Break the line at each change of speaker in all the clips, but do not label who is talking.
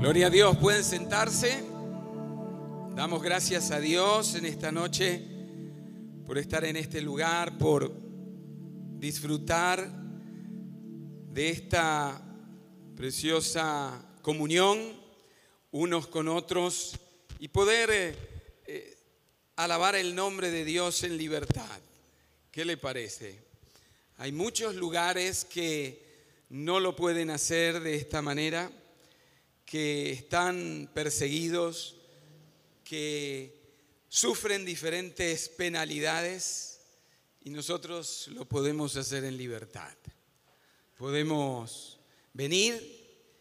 Gloria a Dios, pueden sentarse. Damos gracias a Dios en esta noche por estar en este lugar, por disfrutar de esta preciosa comunión unos con otros y poder alabar el nombre de Dios en libertad. ¿Qué le parece? Hay muchos lugares que no lo pueden hacer de esta manera, que están perseguidos, que sufren diferentes penalidades y nosotros lo podemos hacer en libertad. Podemos venir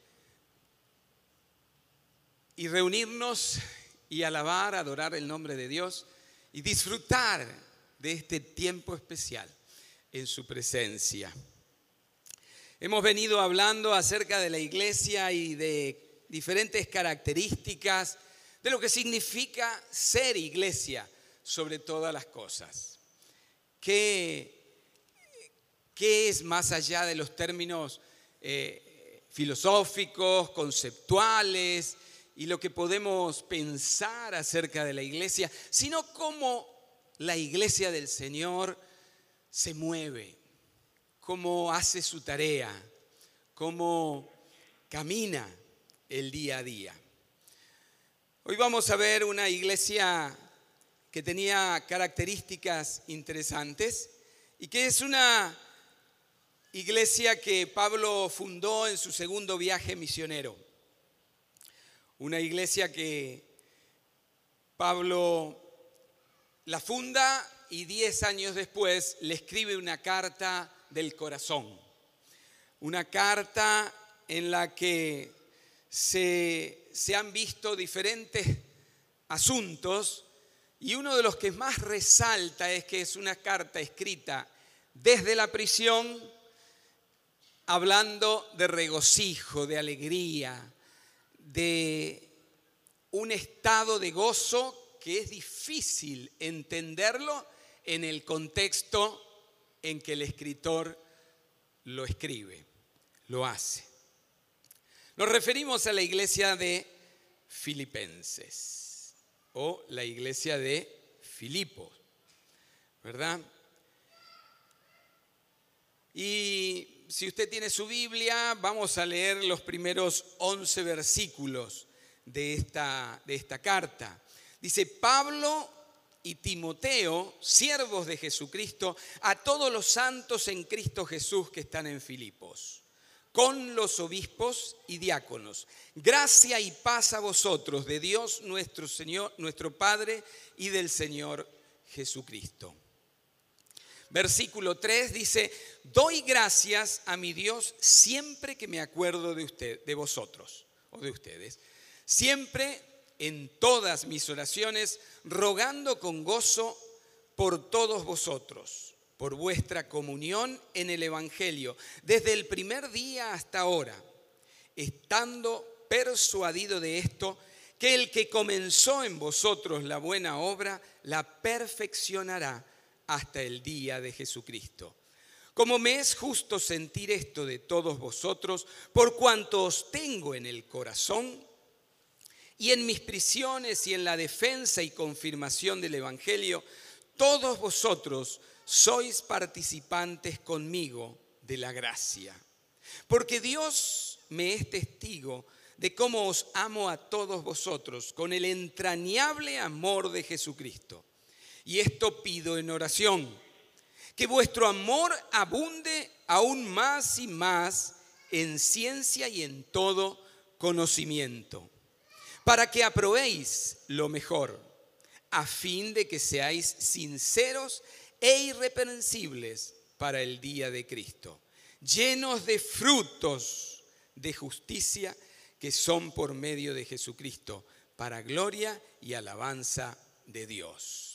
y reunirnos y alabar, adorar el nombre de Dios y disfrutar de este tiempo especial en su presencia. Hemos venido hablando acerca de la iglesia y de diferentes características de lo que significa ser iglesia sobre todas las cosas. ¿Qué es más allá de los términos filosóficos, conceptuales y lo que podemos pensar acerca de la iglesia, sino cómo la iglesia del Señor se mueve, cómo hace su tarea, cómo camina el día a día? Hoy vamos a ver una iglesia que tenía características interesantes y que es una iglesia que Pablo fundó en su segundo viaje misionero. Una iglesia que Pablo la funda y 10 años después le escribe una carta del corazón. Una carta en la que se han visto diferentes asuntos y uno de los que más resalta es que es una carta escrita desde la prisión, hablando de regocijo, de alegría, de un estado de gozo que es difícil entenderlo en el contexto en que el escritor lo escribe, lo hace. Nos referimos a la iglesia de Filipenses o la iglesia de Filipos, ¿verdad? Y si usted tiene su Biblia, vamos a leer los primeros 11 versículos de esta carta. Dice: Pablo y Timoteo, siervos de Jesucristo, a todos los santos en Cristo Jesús que están en Filipos, con los obispos y diáconos. Gracia y paz a vosotros de Dios nuestro Señor, nuestro Padre, y del Señor Jesucristo. Versículo 3 dice: doy gracias a mi Dios siempre que me acuerdo de vosotros o de ustedes, siempre en todas mis oraciones, rogando con gozo por todos vosotros, por vuestra comunión en el Evangelio, desde el primer día hasta ahora, estando persuadido de esto, que el que comenzó en vosotros la buena obra, la perfeccionará hasta el día de Jesucristo. Como me es justo sentir esto de todos vosotros, por cuanto os tengo en el corazón, y en mis prisiones y en la defensa y confirmación del Evangelio, todos vosotros sois participantes conmigo de la gracia. Porque Dios me es testigo de cómo os amo a todos vosotros con el entrañable amor de Jesucristo. Y esto pido en oración, que vuestro amor abunde aún más y más en ciencia y en todo conocimiento, para que aprobéis lo mejor, a fin de que seáis sinceros e irreprensibles para el día de Cristo, llenos de frutos de justicia que son por medio de Jesucristo, para gloria y alabanza de Dios.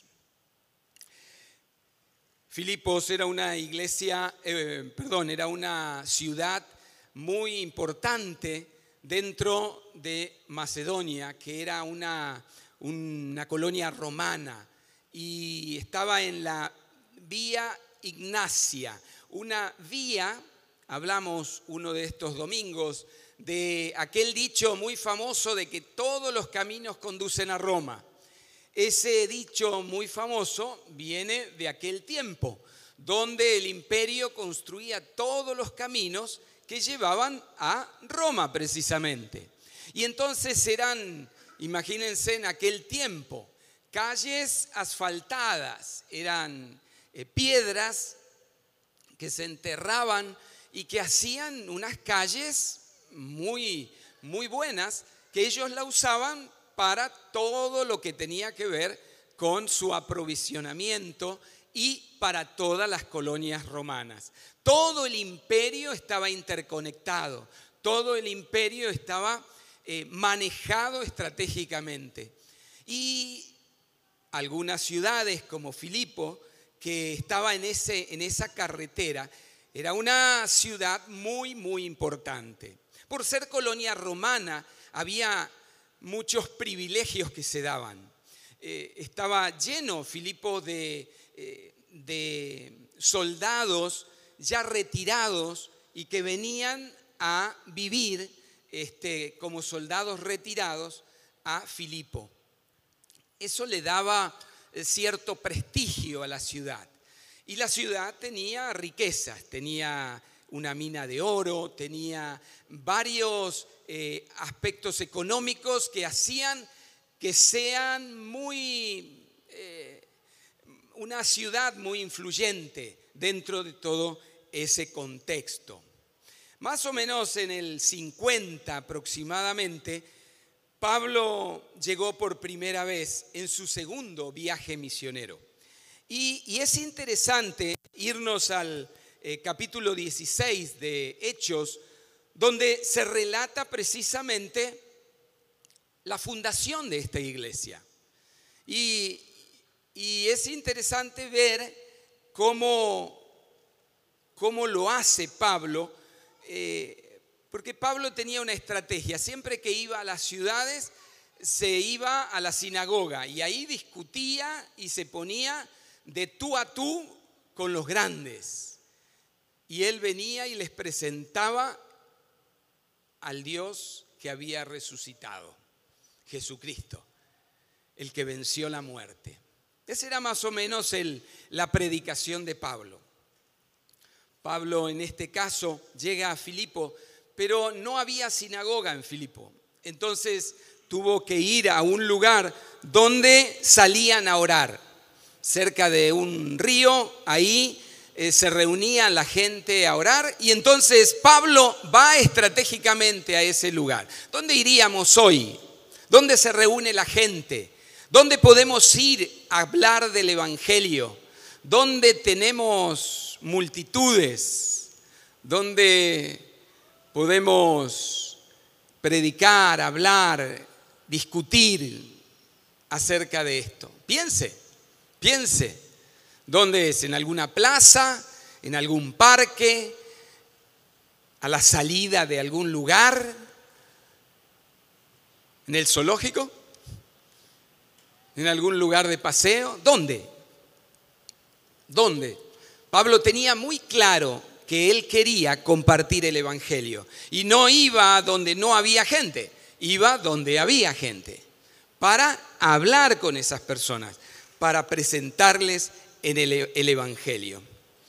Filipos era una iglesia, era una ciudad muy importante dentro de Macedonia, que era una colonia romana y estaba en la Vía Ignacia, una vía, hablamos uno de estos domingos de aquel dicho muy famoso de que todos los caminos conducen a Roma. Ese dicho muy famoso viene de aquel tiempo, donde el imperio construía todos los caminos que llevaban a Roma precisamente. Y entonces eran, imagínense en aquel tiempo, calles asfaltadas, eran piedras que se enterraban y que hacían unas calles muy, muy buenas, que ellos la usaban para todo lo que tenía que ver con su aprovisionamiento y para todas las colonias romanas. Todo el imperio estaba interconectado, todo el imperio estaba manejado estratégicamente. Y algunas ciudades como Filipo, que estaba en esa carretera, era una ciudad muy, muy importante. Por ser colonia romana, había muchos privilegios que se daban. Estaba lleno Filipo de soldados ya retirados y que venían a vivir como soldados retirados a Filipo. Eso le daba cierto prestigio a la ciudad. Y la ciudad tenía riquezas, tenía una mina de oro, tenía varios aspectos económicos que hacían que sean una ciudad muy influyente dentro de todo ese contexto. Más o menos en el 50 aproximadamente, Pablo llegó por primera vez en su segundo viaje misionero. Y es interesante irnos al capítulo 16 de Hechos, donde se relata precisamente la fundación de esta iglesia. Y es interesante ver cómo lo hace Pablo, porque Pablo tenía una estrategia. Siempre que iba a las ciudades, se iba a la sinagoga y ahí discutía y se ponía de tú a tú con los grandes. Y él venía y les presentaba al Dios que había resucitado, Jesucristo, el que venció la muerte. Esa era más o menos la predicación de Pablo. Pablo en este caso llega a Filipo, pero no había sinagoga en Filipo. Entonces tuvo que ir a un lugar donde salían a orar. Cerca de un río, ahí se reunía la gente a orar. Y entonces Pablo va estratégicamente a ese lugar. ¿Dónde iríamos hoy? ¿Dónde se reúne la gente? ¿Dónde podemos ir a hablar del Evangelio? ¿Dónde tenemos multitudes? ¿Dónde podemos predicar, hablar, discutir acerca de esto? Piense, ¿dónde es? ¿En alguna plaza? ¿En algún parque? ¿A la salida de algún lugar? ¿En el zoológico? ¿En algún lugar de paseo? ¿Dónde? Pablo tenía muy claro que él quería compartir el Evangelio y no iba donde no había gente, iba donde había gente para hablar con esas personas, para presentarles en el Evangelio.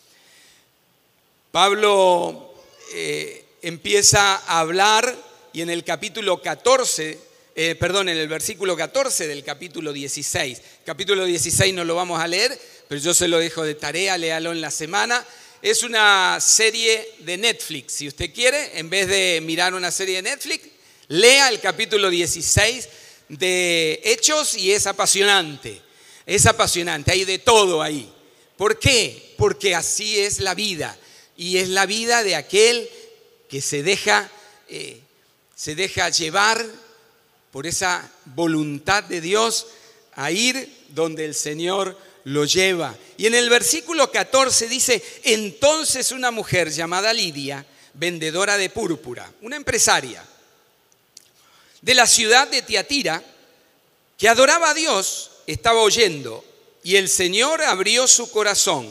Pablo empieza a hablar y en el capítulo 14, en el versículo 14 del capítulo 16. Capítulo 16 no lo vamos a leer, pero yo se lo dejo de tarea, léalo en la semana. Es una serie de Netflix. Si usted quiere, en vez de mirar una serie de Netflix, lea el capítulo 16 de Hechos y es apasionante. Es apasionante, hay de todo ahí. ¿Por qué? Porque así es la vida. Y es la vida de aquel que se deja llevar por esa voluntad de Dios a ir donde el Señor lo lleva. Y en el versículo 14 dice: entonces una mujer llamada Lidia, vendedora de púrpura, una empresaria de la ciudad de Tiatira, que adoraba a Dios, estaba oyendo, y el Señor abrió su corazón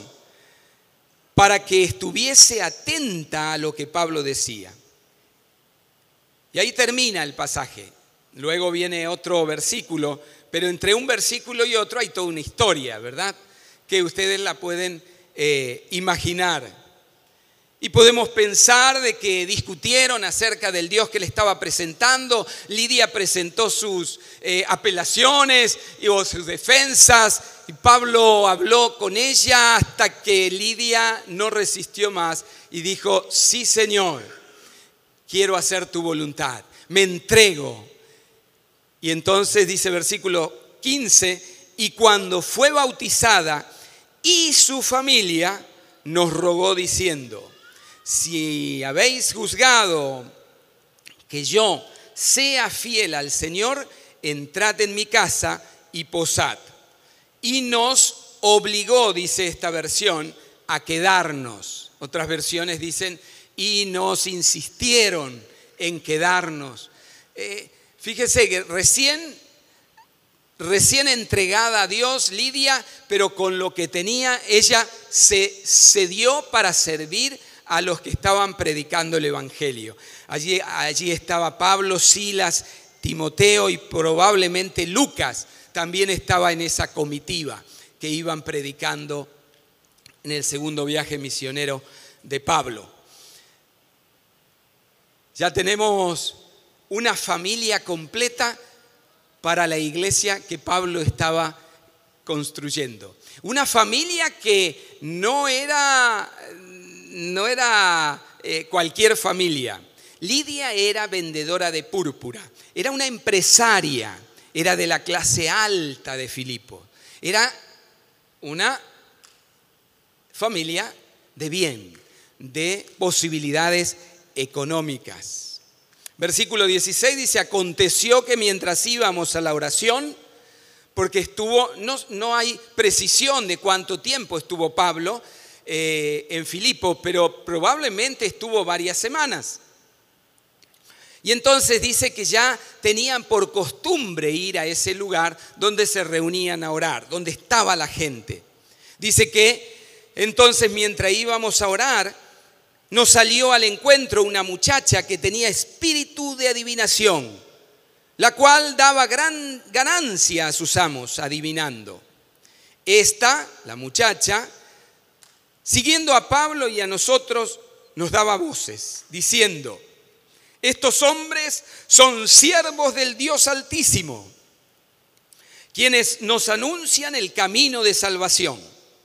para que estuviese atenta a lo que Pablo decía. Y ahí termina el pasaje. Luego viene otro versículo, pero entre un versículo y otro hay toda una historia, ¿verdad? Que ustedes la pueden imaginar. Y podemos pensar de que discutieron acerca del Dios que le estaba presentando. Lidia presentó sus apelaciones o sus defensas. Y Pablo habló con ella hasta que Lidia no resistió más y dijo: sí, Señor, quiero hacer tu voluntad, me entrego. Y entonces dice versículo 15, y cuando fue bautizada y su familia nos rogó diciendo: si habéis juzgado que yo sea fiel al Señor, entrad en mi casa y posad. Y nos obligó, dice esta versión, a quedarnos. Otras versiones dicen, y nos insistieron en quedarnos. Fíjese que recién entregada a Dios, Lidia, pero con lo que tenía, ella se cedió para servir a los que estaban predicando el Evangelio. Allí estaba Pablo, Silas, Timoteo y probablemente Lucas también estaba en esa comitiva que iban predicando en el segundo viaje misionero de Pablo. Ya tenemos una familia completa para la iglesia que Pablo estaba construyendo. Una familia que no era cualquier familia. Lidia era vendedora de púrpura, era una empresaria, era de la clase alta de Filipo. Era una familia de bien, de posibilidades económicas. Versículo 16 dice: aconteció que mientras íbamos a la oración, porque estuvo, no hay precisión de cuánto tiempo estuvo Pablo en Filipo, pero probablemente estuvo varias semanas. Y entonces dice que ya tenían por costumbre ir a ese lugar donde se reunían a orar, donde estaba la gente. Dice que entonces mientras íbamos a orar, nos salió al encuentro una muchacha que tenía espíritu de adivinación, la cual daba gran ganancia a sus amos adivinando. Esta, la muchacha, siguiendo a Pablo y a nosotros, nos daba voces, diciendo: estos hombres son siervos del Dios Altísimo, quienes nos anuncian el camino de salvación.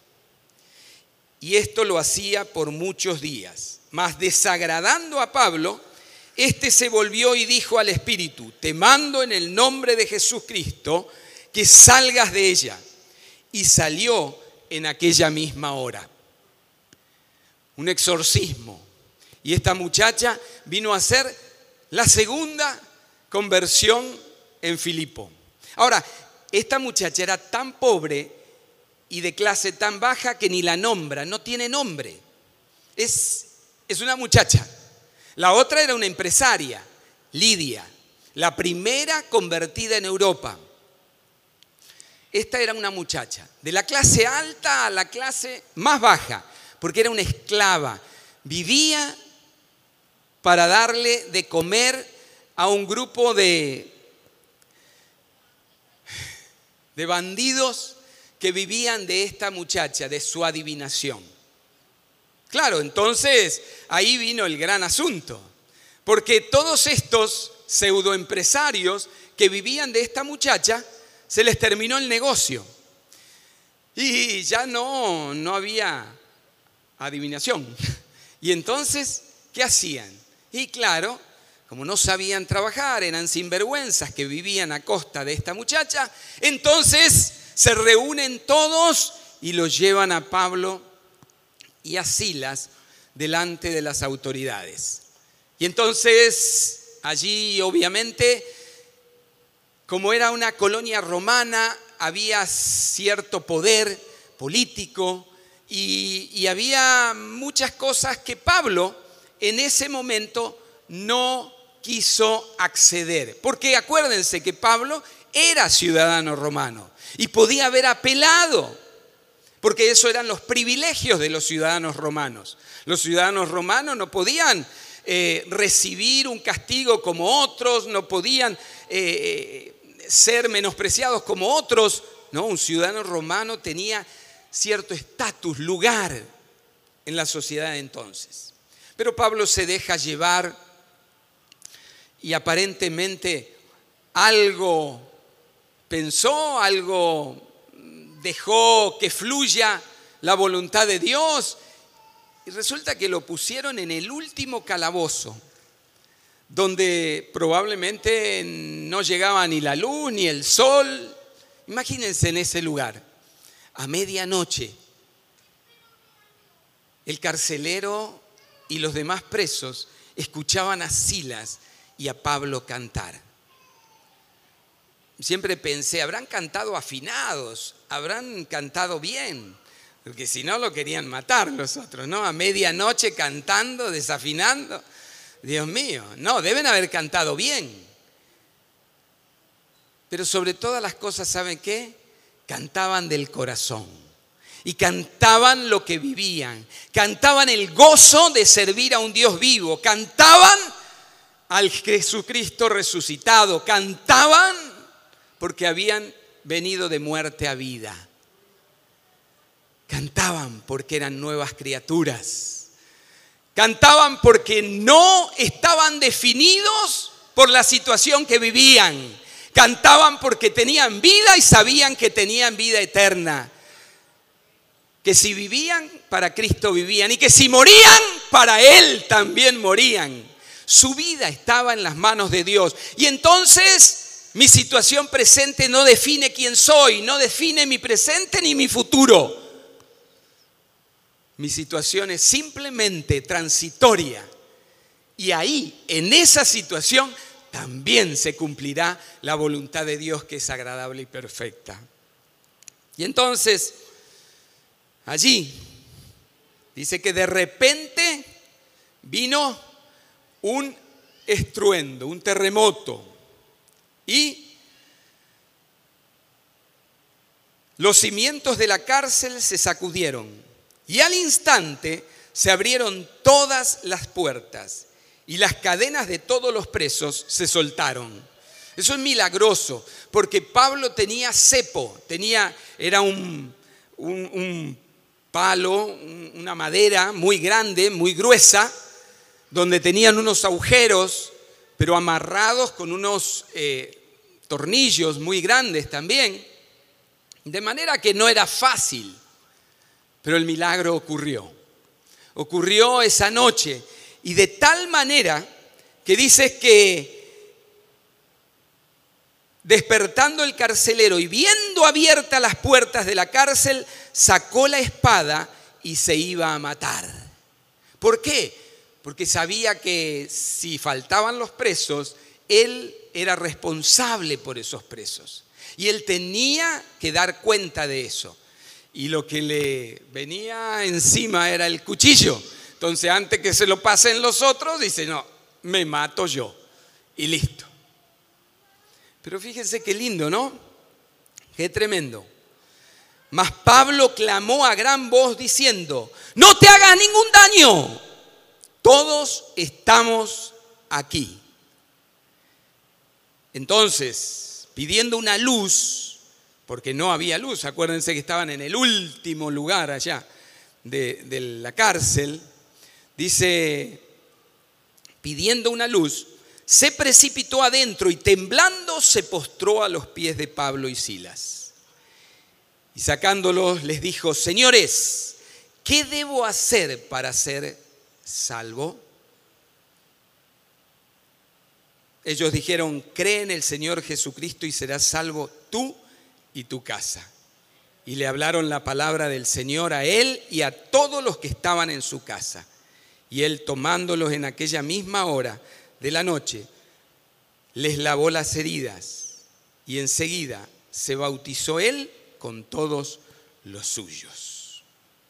Y esto lo hacía por muchos días. Mas desagradando a Pablo, éste se volvió y dijo al espíritu: te mando en el nombre de Jesucristo que salgas de ella. Y salió en aquella misma hora. Un exorcismo. Y esta muchacha vino a ser la segunda conversión en Filipo. Ahora, esta muchacha era tan pobre y de clase tan baja que ni la nombra, no tiene nombre. Es una muchacha. La otra era una empresaria, Lidia, la primera convertida en Europa. Esta era una muchacha, de la clase alta a la clase más baja, porque era una esclava. Vivía para darle de comer a un grupo de bandidos que vivían de esta muchacha, de su adivinación. Claro, entonces ahí vino el gran asunto, porque todos estos pseudoempresarios que vivían de esta muchacha, se les terminó el negocio y ya no había adivinación. Y entonces, ¿qué hacían? Y claro, como no sabían trabajar, eran sinvergüenzas que vivían a costa de esta muchacha, entonces se reúnen todos y los llevan a Pablo y a Silas delante de las autoridades. Y entonces allí obviamente, como era una colonia romana, había cierto poder político y había muchas cosas que Pablo en ese momento no quiso acceder. Porque acuérdense que Pablo era ciudadano romano y podía haber apelado, porque eso eran los privilegios de los ciudadanos romanos. Los ciudadanos romanos no podían recibir un castigo como otros, no podían ser menospreciados como otros. No, un ciudadano romano tenía cierto estatus, lugar en la sociedad de entonces. Pero Pablo se deja llevar y aparentemente algo pensó, algo dejó que fluya la voluntad de Dios, y resulta que lo pusieron en el último calabozo, donde probablemente no llegaba ni la luz ni el sol. Imagínense en ese lugar, a medianoche, el carcelero y los demás presos escuchaban a Silas y a Pablo cantar. Siempre pensé, habrán cantado afinados, habrán cantado bien, porque si no lo querían matar los otros, ¿no? A medianoche cantando, desafinando. Dios mío, no, deben haber cantado bien. Pero sobre todas las cosas, ¿saben qué? Cantaban del corazón. Y cantaban lo que vivían. Cantaban el gozo de servir a un Dios vivo. Cantaban al Jesucristo resucitado. Cantaban porque habían venido de muerte a vida. Cantaban porque eran nuevas criaturas. Cantaban porque no estaban definidos por la situación que vivían. Cantaban porque tenían vida y sabían que tenían vida eterna. Que si vivían, para Cristo vivían. Y que si morían, para Él también morían. Su vida estaba en las manos de Dios. Y entonces mi situación presente no define quién soy, no define mi presente ni mi futuro. Mi situación es simplemente transitoria. Y ahí, en esa situación, también se cumplirá la voluntad de Dios, que es agradable y perfecta. Y entonces, allí, dice que de repente vino un estruendo, un terremoto. Y los cimientos de la cárcel se sacudieron. Y al instante se abrieron todas las puertas y las cadenas de todos los presos se soltaron. Eso es milagroso, porque Pablo tenía cepo, era un palo, una madera muy grande, muy gruesa, donde tenían unos agujeros, pero amarrados con unos tornillos muy grandes también, de manera que no era fácil. Pero el milagro ocurrió esa noche, y de tal manera que dices que despertando el carcelero y viendo abiertas las puertas de la cárcel, sacó la espada y se iba a matar. ¿Por qué? Porque sabía que si faltaban los presos, él era responsable por esos presos. Y él tenía que dar cuenta de eso. Y lo que le venía encima era el cuchillo. Entonces, antes que se lo pasen los otros, dice, no, me mato yo. Y listo. Pero fíjense qué lindo, ¿no? Qué tremendo. Mas Pablo clamó a gran voz diciendo, no te hagas ningún daño. Todos estamos aquí. Entonces, pidiendo una luz, porque no había luz, acuérdense que estaban en el último lugar allá de la cárcel, dice, pidiendo una luz, se precipitó adentro y temblando se postró a los pies de Pablo y Silas. Y sacándolos les dijo, señores, ¿qué debo hacer para ser salvo? Ellos dijeron, cree en el Señor Jesucristo y serás salvo tú y tu casa. Y le hablaron la palabra del Señor a él y a todos los que estaban en su casa. Y él, tomándolos en aquella misma hora de la noche, les lavó las heridas y enseguida se bautizó él con todos los suyos.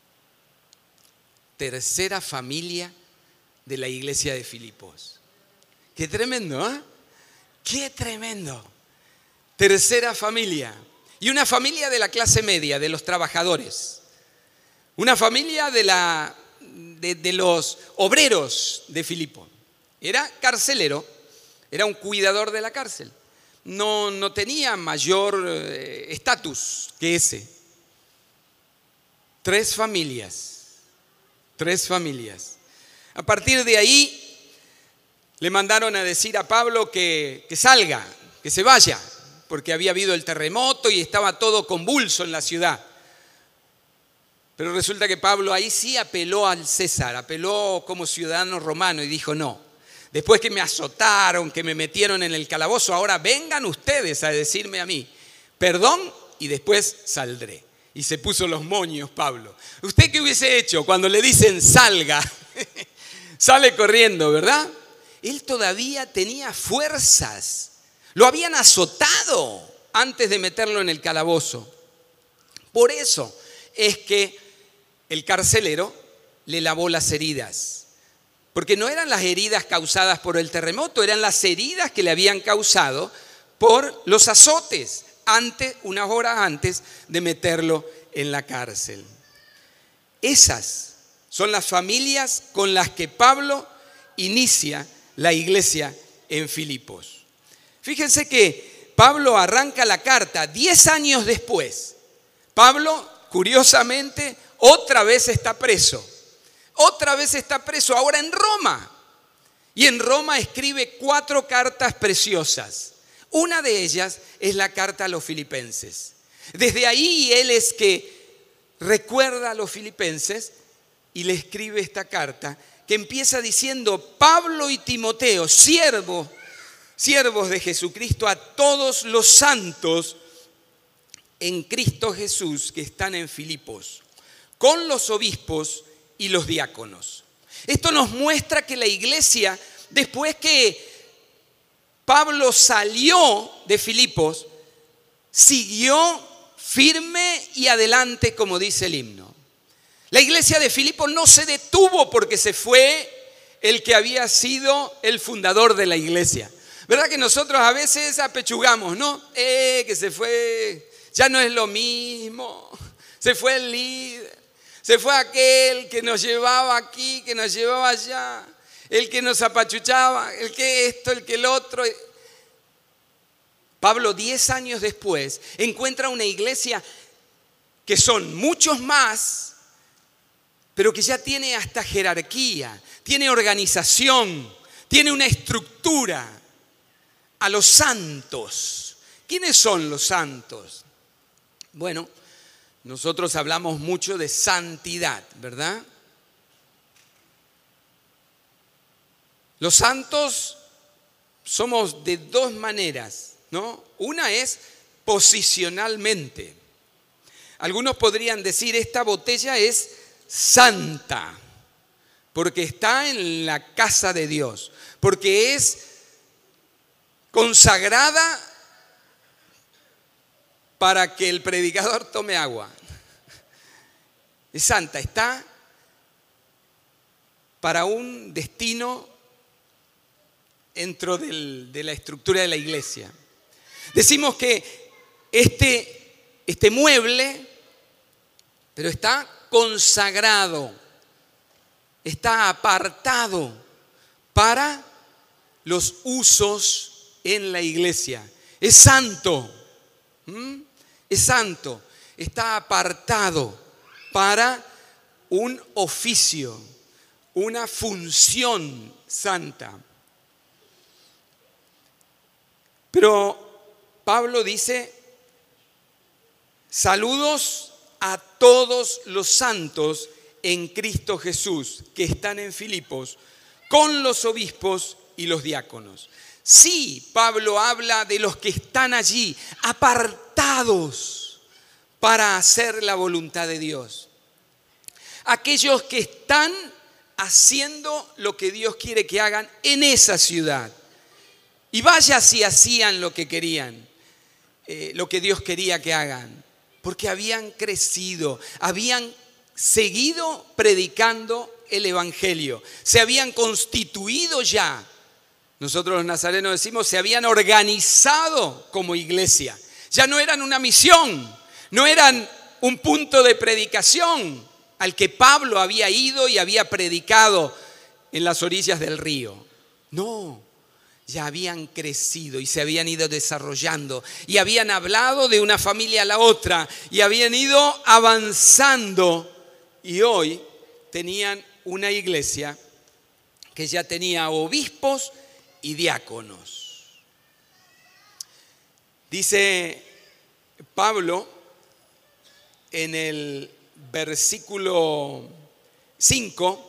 Tercera familia de la iglesia de Filipos. Qué tremendo, ¿eh? Qué tremendo. Tercera familia. Y una familia de la clase media, de los trabajadores. Una familia de los obreros de Filipo. Era carcelero, era un cuidador de la cárcel. No tenía mayor estatus que ese. 3 familias. A partir de ahí le mandaron a decir a Pablo que salga, que se vaya, porque había habido el terremoto y estaba todo convulso en la ciudad. Pero resulta que Pablo ahí sí apeló al César, apeló como ciudadano romano y dijo no. Después que me azotaron, que me metieron en el calabozo, ahora vengan ustedes a decirme a mí perdón y después saldré. Y se puso los moños Pablo. ¿Usted qué hubiese hecho cuando le dicen salga? Sale corriendo, ¿verdad? Él todavía tenía fuerzas. Lo habían azotado antes de meterlo en el calabozo. Por eso es que el carcelero le lavó las heridas. Porque no eran las heridas causadas por el terremoto, eran las heridas que le habían causado por los azotes unas horas antes de meterlo en la cárcel. Esas son las familias con las que Pablo inicia la iglesia en Filipos. Fíjense que Pablo arranca la carta 10 años después. Pablo, curiosamente, otra vez está preso. Ahora en Roma. Y en Roma escribe 4 cartas preciosas. Una de ellas es la carta a los filipenses. Desde ahí él es que recuerda a los filipenses y le escribe esta carta que empieza diciendo: Pablo y Timoteo, siervos de Jesucristo, a todos los santos en Cristo Jesús que están en Filipos, con los obispos y los diáconos. Esto nos muestra que la iglesia, después que Pablo salió de Filipos, siguió firme y adelante, como dice el himno. La iglesia de Filipos no se detuvo porque se fue el que había sido el fundador de la iglesia. ¿Verdad que nosotros a veces apechugamos, no? Que se fue, ya no es lo mismo, se fue el líder, se fue aquel que nos llevaba aquí, que nos llevaba allá, el que nos apachuchaba, el que esto, el que el otro. Pablo, 10 años después, encuentra una iglesia que son muchos más, pero que ya tiene hasta jerarquía, tiene organización, tiene una estructura. A los santos. ¿Quiénes son los santos? Bueno, nosotros hablamos mucho de santidad, ¿verdad? Los santos somos de 2 maneras, ¿no? Una es posicionalmente. Algunos podrían decir, esta botella es santa, porque está en la casa de Dios, porque es consagrada para que el predicador tome agua. Es santa, está para un destino dentro de la estructura de la iglesia. Decimos que este mueble, pero está consagrado, está apartado para los usos en la iglesia. Es santo. Es santo. Está apartado para un oficio, una función santa. Pero Pablo dice: saludos a todos los santos en Cristo Jesús que están en Filipos, con los obispos y los diáconos. Sí, Pablo habla de los que están allí, apartados para hacer la voluntad de Dios. Aquellos que están haciendo lo que Dios quiere que hagan en esa ciudad. Y vaya si hacían lo que querían, lo que Dios quería que hagan. Porque habían crecido, habían seguido predicando el evangelio, se habían constituido ya. Nosotros los nazarenos decimos, se habían organizado como iglesia. Ya no eran una misión, no eran un punto de predicación al que Pablo había ido y había predicado en las orillas del río. No, ya habían crecido y se habían ido desarrollando y habían hablado de una familia a la otra y habían ido avanzando y hoy tenían una iglesia que ya tenía obispos y diáconos. Dice Pablo en el versículo 5,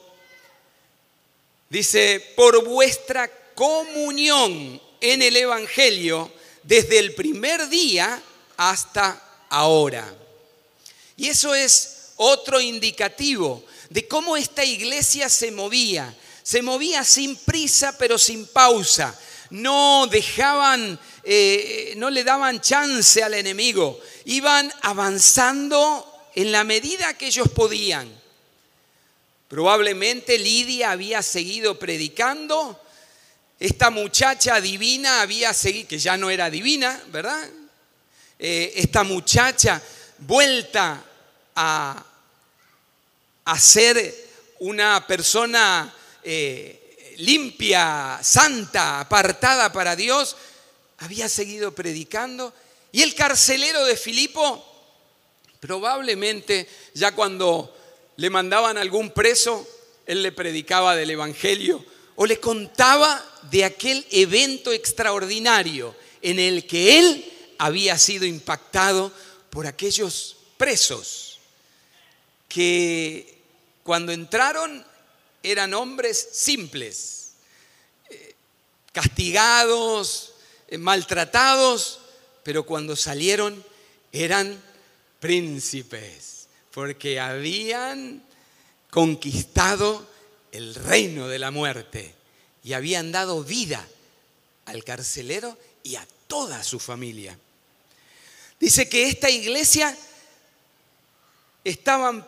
dice, por vuestra comunión en el Evangelio desde el primer día hasta ahora. Y eso es otro indicativo de cómo esta iglesia se movía. Se movía sin prisa pero sin pausa. No dejaban, no le daban chance al enemigo. Iban avanzando en la medida que ellos podían. Probablemente Lidia había seguido predicando. Esta muchacha divina había seguido, que ya no era divina, ¿verdad? Esta muchacha vuelta a ser una persona limpia, santa, apartada para Dios, había seguido predicando. Y el carcelero de Filipo, probablemente ya cuando le mandaban algún preso, él le predicaba del Evangelio o le contaba de aquel evento extraordinario en el que él había sido impactado por aquellos presos que cuando entraron eran hombres simples, castigados, maltratados, pero cuando salieron eran príncipes, porque habían conquistado el reino de la muerte y habían dado vida al carcelero y a toda su familia. Dice que esta iglesia estaban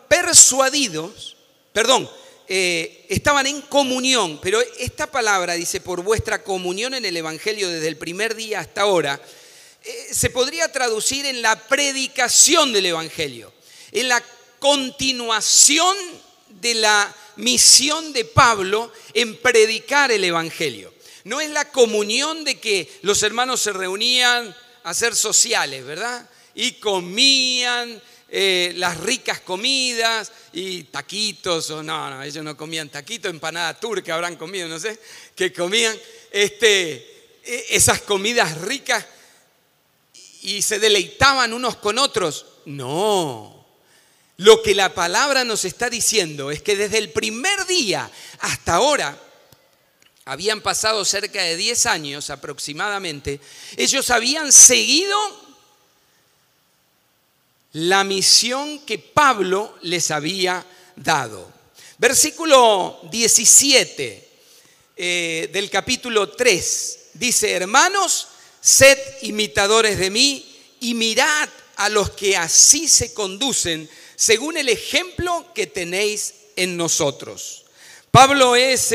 estaban en comunión, pero esta palabra dice por vuestra comunión en el Evangelio desde el primer día hasta ahora, se podría traducir en la predicación del Evangelio, en la continuación de la misión de Pablo en predicar el Evangelio. No es la comunión de que los hermanos se reunían a ser sociales, ¿verdad? Y comían las ricas comidas y taquitos, o no, ellos no comían taquitos, empanada turca habrán comido, no sé, que comían esas comidas ricas y se deleitaban unos con otros. No, lo que la palabra nos está diciendo es que desde el primer día hasta ahora, habían pasado cerca de 10 años aproximadamente, ellos habían seguido la misión que Pablo les había dado. Versículo 17 del capítulo 3 dice, hermanos, sed imitadores de mí y mirad a los que así se conducen según el ejemplo que tenéis en nosotros. Pablo es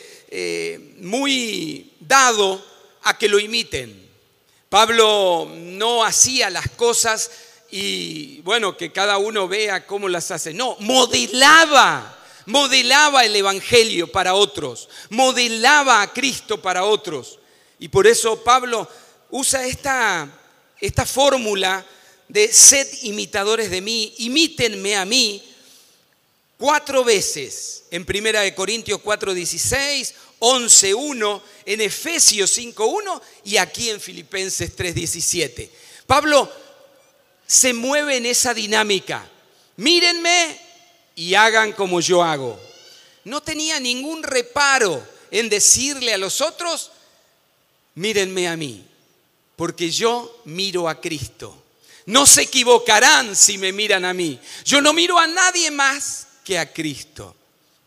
muy dado a que lo imiten. Pablo no hacía las cosas y bueno, que cada uno vea cómo las hace. No, modelaba el Evangelio para otros, modelaba a Cristo para otros. Y por eso Pablo usa esta fórmula de sed imitadores de mí, imítenme a mí 4 veces. En 1 Corintios 4:16, 11:1, en Efesios 5:1 y aquí en Filipenses 3:17. Pablo se mueve en esa dinámica. Mírenme y hagan como yo hago. No tenía ningún reparo en decirle a los otros, mírenme a mí, porque yo miro a Cristo. No se equivocarán si me miran a mí. Yo no miro a nadie más que a Cristo.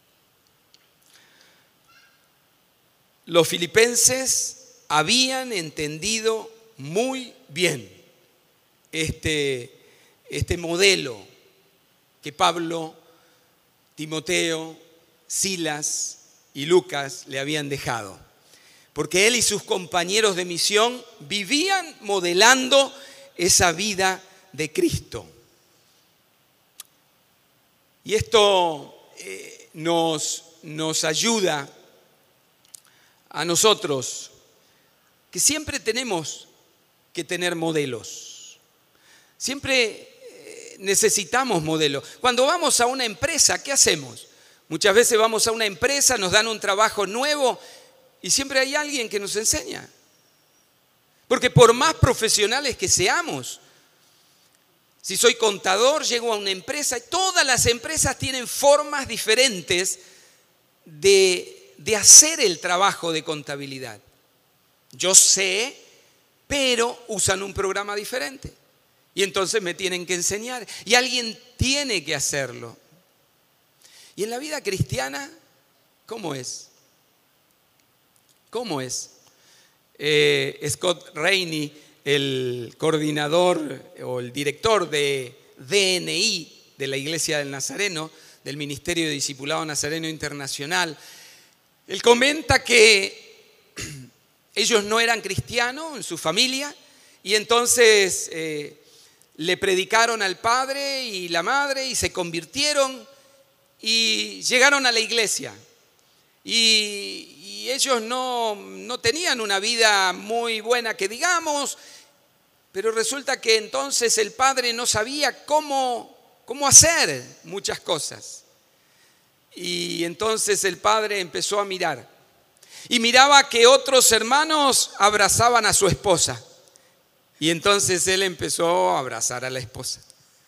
Los filipenses habían entendido muy bien este modelo que Pablo, Timoteo, Silas y Lucas le habían dejado. Porque él y sus compañeros de misión vivían modelando esa vida de Cristo. Y esto nos ayuda a nosotros que siempre tenemos que tener modelos. Siempre necesitamos modelos. Cuando vamos a una empresa, ¿qué hacemos? Muchas veces vamos a una empresa, nos dan un trabajo nuevo y siempre hay alguien que nos enseña. Porque por más profesionales que seamos, si soy contador, llego a una empresa y todas las empresas tienen formas diferentes de hacer el trabajo de contabilidad. Yo sé, pero usan un programa diferente. Y entonces me tienen que enseñar. Y alguien tiene que hacerlo. Y en la vida cristiana, ¿cómo es? ¿Cómo es? Scott Rainey, el coordinador o el director de DNI, de la Iglesia del Nazareno, del Ministerio de Discipulado Nazareno Internacional, él comenta que ellos no eran cristianos en su familia y entonces le predicaron al padre y la madre y se convirtieron y llegaron a la iglesia. Y ellos no tenían una vida muy buena que digamos, pero resulta que entonces el padre no sabía cómo hacer muchas cosas. Y entonces el padre empezó a mirar. Y miraba que otros hermanos abrazaban a su esposa. Y entonces él empezó a abrazar a la esposa.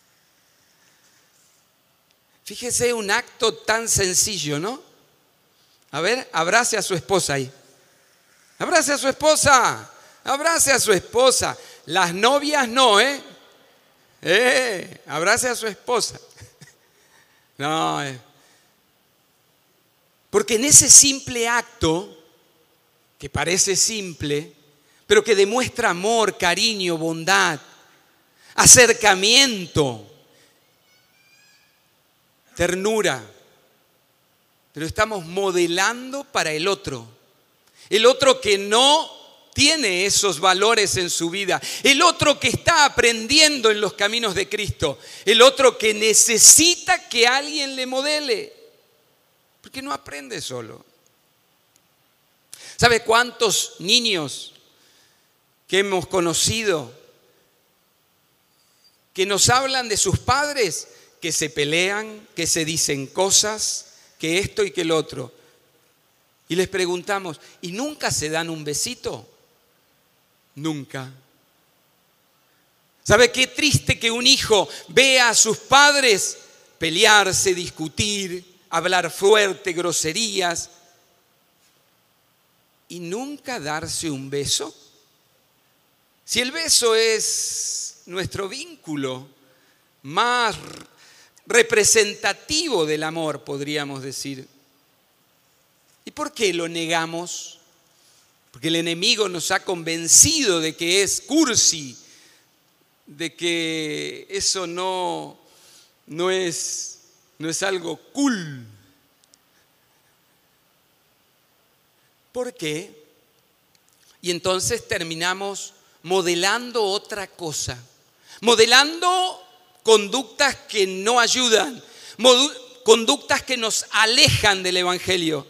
Fíjese, un acto tan sencillo, ¿no? A ver, abrace a su esposa ahí. Abrace a su esposa. Abrace a su esposa. Las novias no, ¿eh? Abrace a su esposa. No, porque en ese simple acto, que parece simple, pero que demuestra amor, cariño, bondad, acercamiento, ternura, pero estamos modelando para el otro que no tiene esos valores en su vida, el otro que está aprendiendo en los caminos de Cristo, el otro que necesita que alguien le modele, porque no aprende solo. ¿Sabe cuántos niños que hemos conocido que nos hablan de sus padres, que se pelean, que se dicen cosas, que esto y que el otro? Y les preguntamos, ¿y nunca se dan un besito? Nunca. ¿Sabe qué triste que un hijo vea a sus padres pelearse, discutir, hablar fuerte, groserías, y nunca darse un beso? Si el beso es nuestro vínculo más representativo del amor, podríamos decir. ¿Y por qué lo negamos? Porque el enemigo nos ha convencido de que es cursi, de que eso no es algo cool. ¿Por qué? Y entonces terminamos modelando otra cosa, modelando conductas que no ayudan, conductas que nos alejan del Evangelio.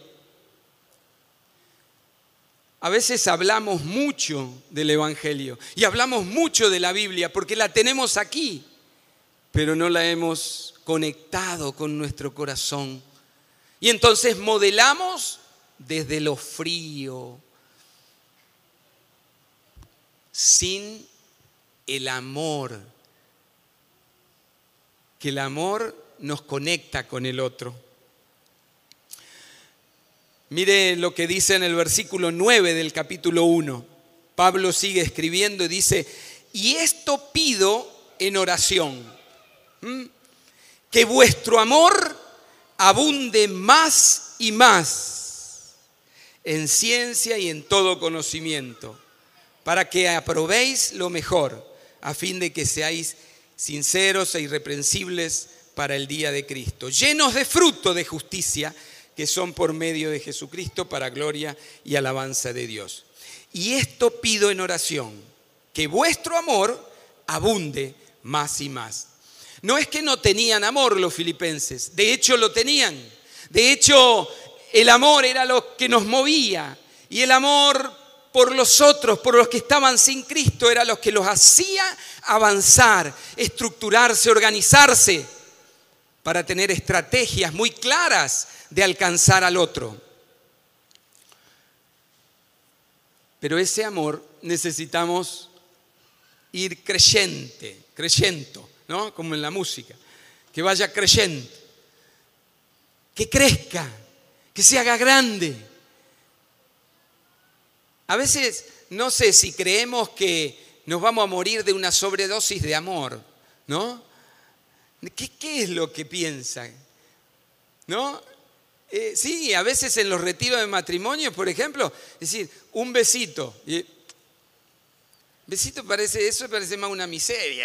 A veces hablamos mucho del Evangelio y hablamos mucho de la Biblia porque la tenemos aquí, pero no la hemos conectado con nuestro corazón. Y entonces modelamos desde lo frío, sin el amor, que el amor nos conecta con el otro. Mire lo que dice en el versículo 9 del capítulo 1. Pablo sigue escribiendo y dice, y esto pido en oración, que vuestro amor abunde más y más en ciencia y en todo conocimiento, para que aprobéis lo mejor, a fin de que seáis sinceros e irreprensibles para el día de Cristo, llenos de fruto de justicia, que son por medio de Jesucristo para gloria y alabanza de Dios. Y esto pido en oración, que vuestro amor abunde más y más. No es que no tenían amor los filipenses, de hecho lo tenían. De hecho, el amor era lo que nos movía Y el amor por los otros, por los que estaban sin Cristo, era lo que los hacía avanzar, estructurarse, organizarse, para tener estrategias muy claras de alcanzar al otro. Pero ese amor necesitamos ir creyendo, ¿no? Como en la música, que vaya creyendo, que crezca, que se haga grande. A veces no sé si creemos que nos vamos a morir de una sobredosis de amor, ¿no? ¿Qué es lo que piensan? ¿No? Sí, a veces en los retiros de matrimonio, por ejemplo, es decir, un besito. Besito parece más una miseria.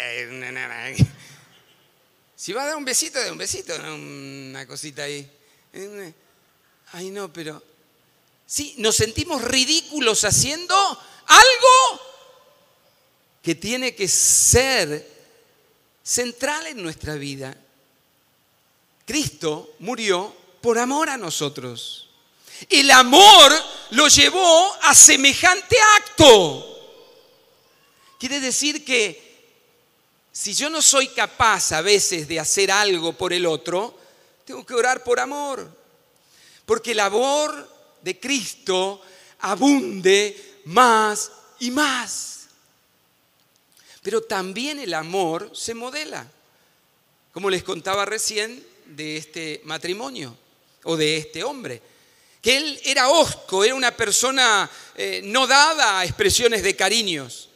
Si vas a dar un besito, no una cosita ahí. Ay, no, pero... Sí, nos sentimos ridículos haciendo algo que tiene que ser central en nuestra vida. Cristo murió por amor a nosotros. El amor lo llevó a semejante acto. Quiere decir que si yo no soy capaz a veces de hacer algo por el otro, tengo que orar por amor. Porque el amor de Cristo abunde más y más. Pero también el amor se modela, como les contaba recién de este matrimonio o de este hombre, que él era hosco, era una persona no dada a expresiones de cariños,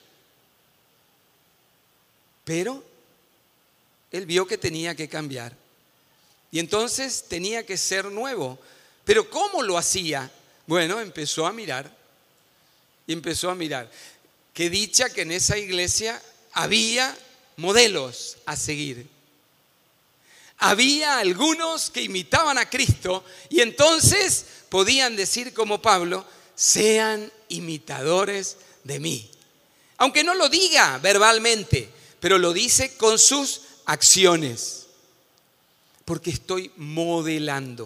pero él vio que tenía que cambiar y entonces tenía que ser nuevo. Pero ¿cómo lo hacía? Bueno, empezó a mirar. Qué dicha que en esa iglesia había modelos a seguir. Había algunos que imitaban a Cristo y entonces podían decir como Pablo, sean imitadores de mí. Aunque no lo diga verbalmente, pero lo dice con sus acciones. Porque estoy modelando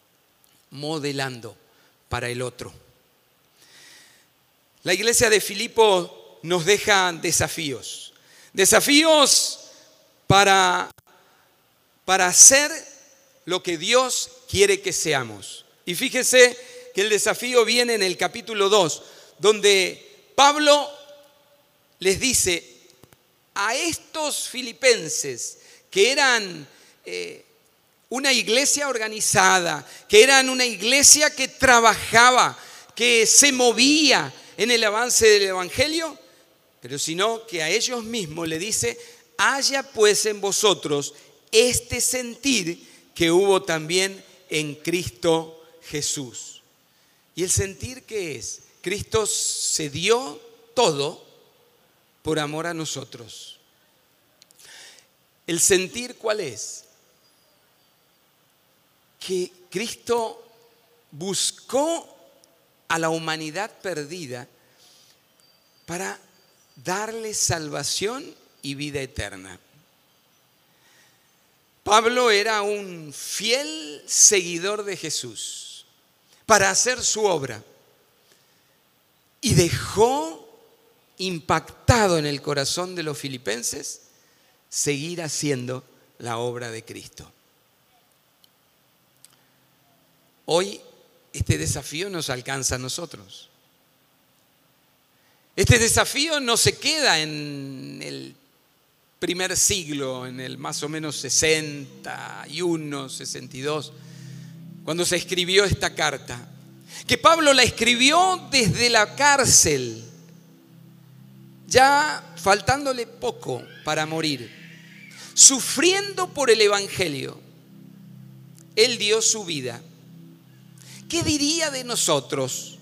para el otro. La iglesia de Filipo nos deja desafíos para hacer lo que Dios quiere que seamos. Y fíjese que el desafío viene en el capítulo 2, donde Pablo les dice a estos filipenses que eran una iglesia organizada, que eran una iglesia que trabajaba, que se movía en el avance del evangelio, pero sino que a ellos mismos le dice, haya pues en vosotros este sentir que hubo también en Cristo Jesús. ¿Y el sentir qué es? Cristo se dio todo por amor a nosotros. ¿El sentir cuál es? Que Cristo buscó a la humanidad perdida para darle salvación y vida eterna. Pablo era un fiel seguidor de Jesús para hacer su obra y dejó impactado en el corazón de los filipenses seguir haciendo la obra de Cristo. Hoy este desafío nos alcanza a nosotros. Este desafío no se queda en el primer siglo, en el más o menos 61, 62, cuando se escribió esta carta. Que Pablo la escribió desde la cárcel, ya faltándole poco para morir, sufriendo por el evangelio. Él dio su vida. ¿Qué diría de nosotros?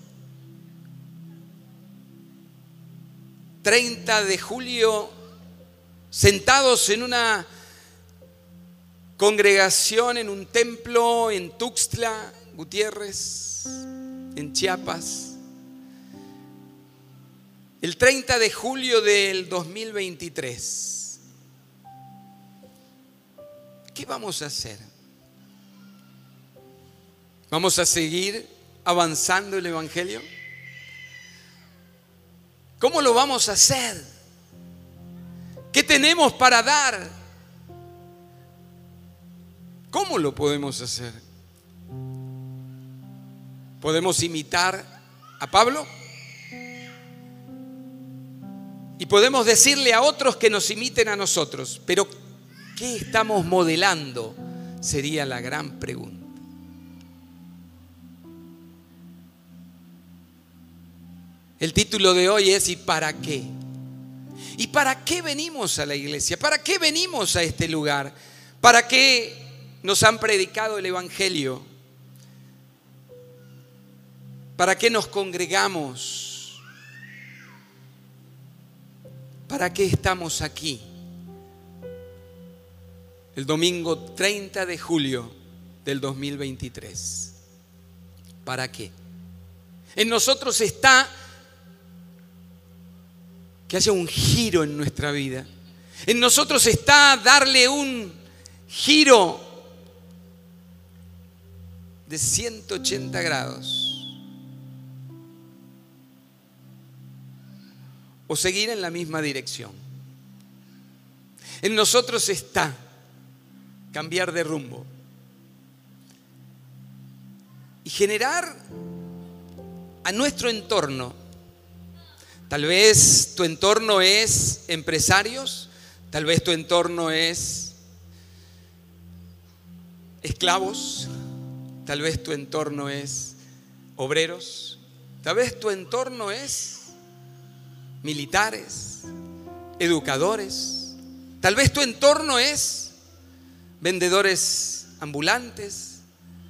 30 de julio, sentados en una congregación, en un templo en Tuxtla Gutiérrez, en Chiapas. El 30 de julio del 2023. ¿Qué vamos a hacer? ¿Vamos a seguir avanzando el evangelio? ¿Cómo lo vamos a hacer? ¿Qué tenemos para dar? ¿Cómo lo podemos hacer? ¿Podemos imitar a Pablo? Y podemos decirle a otros que nos imiten a nosotros, pero ¿qué estamos modelando? Sería la gran pregunta. El título de hoy es ¿y para qué? ¿Y para qué venimos a la iglesia? ¿Para qué venimos a este lugar? ¿Para qué nos han predicado el Evangelio? ¿Para qué nos congregamos? ¿Para qué estamos aquí? El domingo 30 de julio del 2023. ¿Para qué? En nosotros está que haya un giro en nuestra vida. En nosotros está darle un giro de 180 grados. O seguir en la misma dirección. En nosotros está cambiar de rumbo y generar a nuestro entorno. Tal vez tu entorno es empresarios, tal vez tu entorno es esclavos, tal vez tu entorno es obreros, tal vez tu entorno es militares, educadores, tal vez tu entorno es vendedores ambulantes.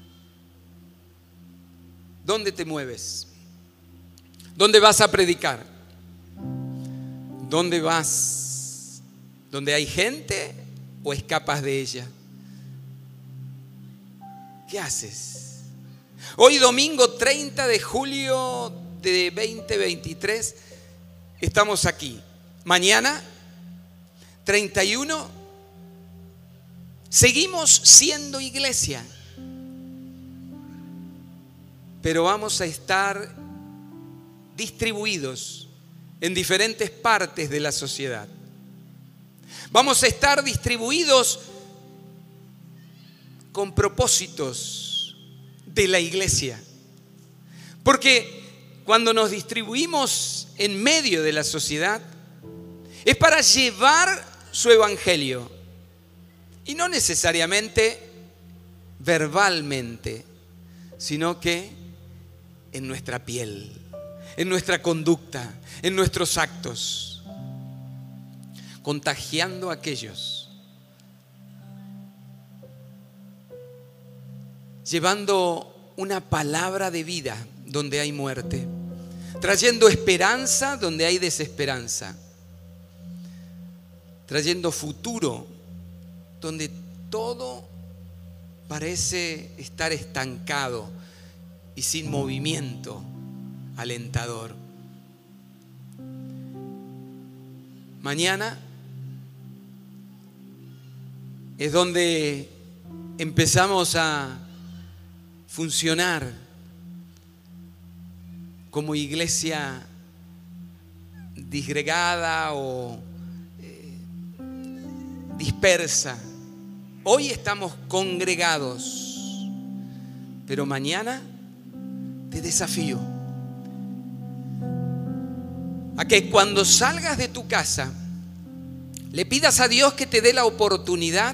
¿Dónde te mueves? ¿Dónde vas a predicar? ¿Dónde vas? ¿Dónde hay gente o escapas de ella? ¿Qué haces? Hoy domingo 30 de julio de 2023 estamos aquí. Mañana 31 seguimos siendo iglesia, pero vamos a estar distribuidos en diferentes partes de la sociedad. Vamos a estar distribuidos con propósitos de la iglesia. Porque cuando nos distribuimos en medio de la sociedad, es para llevar su evangelio. Y no necesariamente verbalmente, sino que en nuestra piel, en nuestra conducta, en nuestros actos, contagiando a aquellos, llevando una palabra de vida donde hay muerte, trayendo esperanza donde hay desesperanza, trayendo futuro donde todo parece estar estancado y sin movimiento alentador. Mañana es donde empezamos a funcionar como iglesia disgregada o dispersa. Hoy estamos congregados, pero mañana te desafío a que cuando salgas de tu casa le pidas a Dios que te dé la oportunidad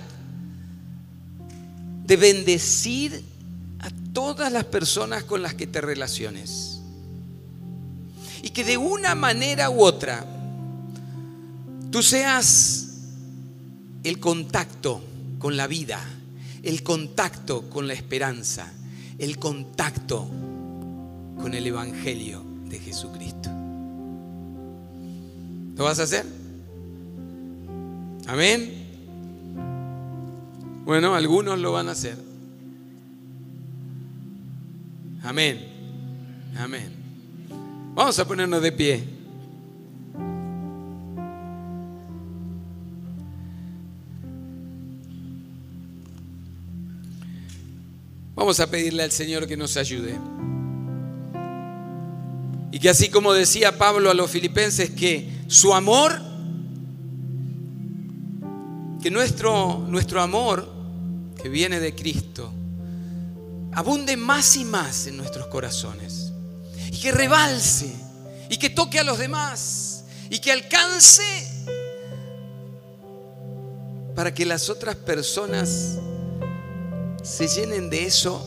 de bendecir a todas las personas con las que te relaciones, y que de una manera u otra tú seas el contacto con la vida, el contacto con la esperanza, el contacto con el Evangelio de Jesucristo. ¿Lo vas a hacer? Amén. Bueno, algunos lo van a hacer. Amén. Amén. Vamos a ponernos de pie. Vamos a pedirle al Señor que nos ayude y Y que así como decía Pablo a los filipenses, que su amor, que nuestro amor que viene de Cristo, abunde más y más en nuestros corazones. Y que rebalse, y que toque a los demás, y que alcance para que las otras personas se llenen de eso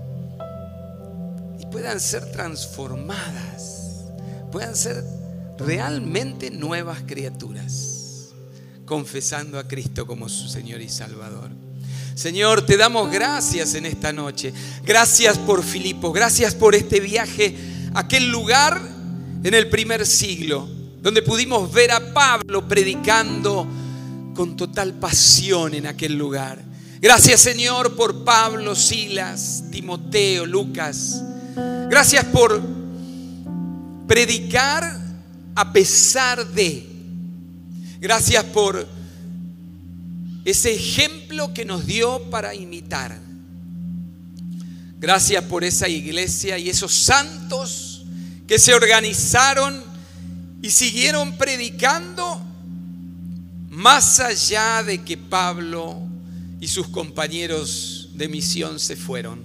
y puedan ser transformadas, puedan ser realmente nuevas criaturas, confesando a Cristo como su Señor y Salvador. Señor, te damos gracias en esta noche. Gracias por Filipos, gracias por este viaje a aquel lugar en el primer siglo, donde pudimos ver a Pablo predicando con total pasión en aquel lugar. Gracias, Señor, por Pablo, Silas, Timoteo, Lucas. Gracias por predicar a pesar de. Gracias por ese ejemplo que nos dio para imitar. Gracias por esa iglesia y esos santos que se organizaron y siguieron predicando más allá de que Pablo y sus compañeros de misión se fueron.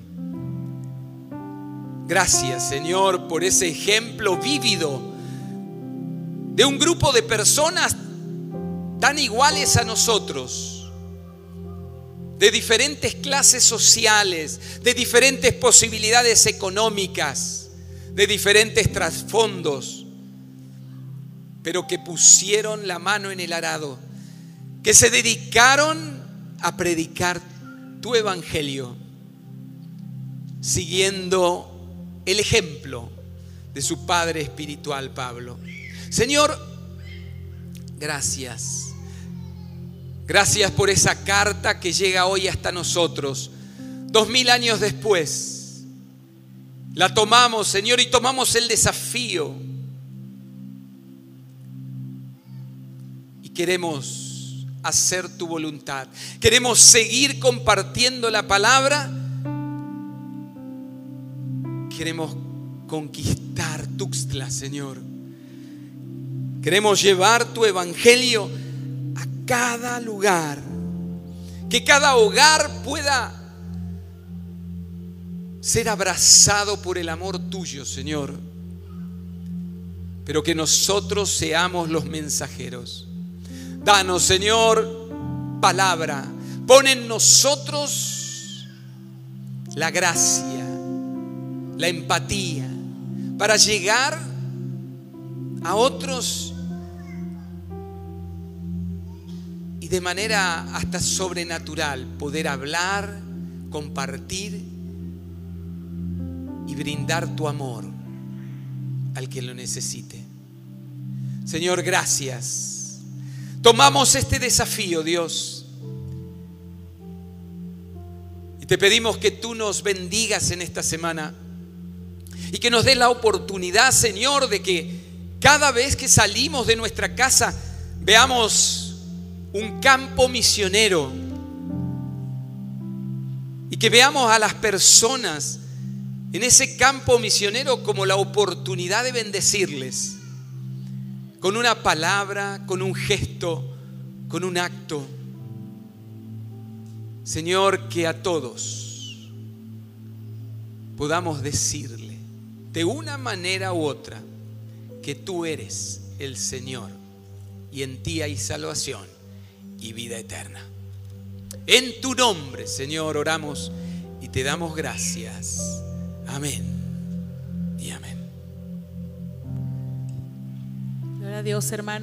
Gracias, Señor, por ese ejemplo vívido de un grupo de personas tan iguales a nosotros, de diferentes clases sociales, de diferentes posibilidades económicas, de diferentes trasfondos, pero que pusieron la mano en el arado, que se dedicaron a predicar tu evangelio, siguiendo el ejemplo de su padre espiritual, Pablo. Señor, gracias. Gracias por esa carta que llega hoy hasta nosotros, 2000 años después. La tomamos, Señor, y tomamos el desafío. Y queremos hacer tu voluntad. Queremos seguir compartiendo la palabra. Queremos conquistar Tuxtla, Señor. Queremos llevar tu evangelio a cada lugar. Que cada hogar pueda ser abrazado por el amor tuyo, Señor. Pero que nosotros seamos los mensajeros. Danos, Señor, palabra. Pon en nosotros la gracia, la empatía, para llegar a otros y de manera hasta sobrenatural poder hablar, compartir y brindar tu amor al que lo necesite. Señor, gracias. Tomamos este desafío, Dios, y te pedimos que tú nos bendigas en esta semana y que nos des la oportunidad, Señor, de que cada vez que salimos de nuestra casa veamos un campo misionero y que veamos a las personas en ese campo misionero como la oportunidad de bendecirles con una palabra, con un gesto, con un acto. Señor, que a todos podamos decirle de una manera u otra que tú eres el Señor y en ti hay salvación y vida eterna. En tu nombre, Señor, oramos y te damos gracias. Amén y amén.
Gloria a Dios, hermano.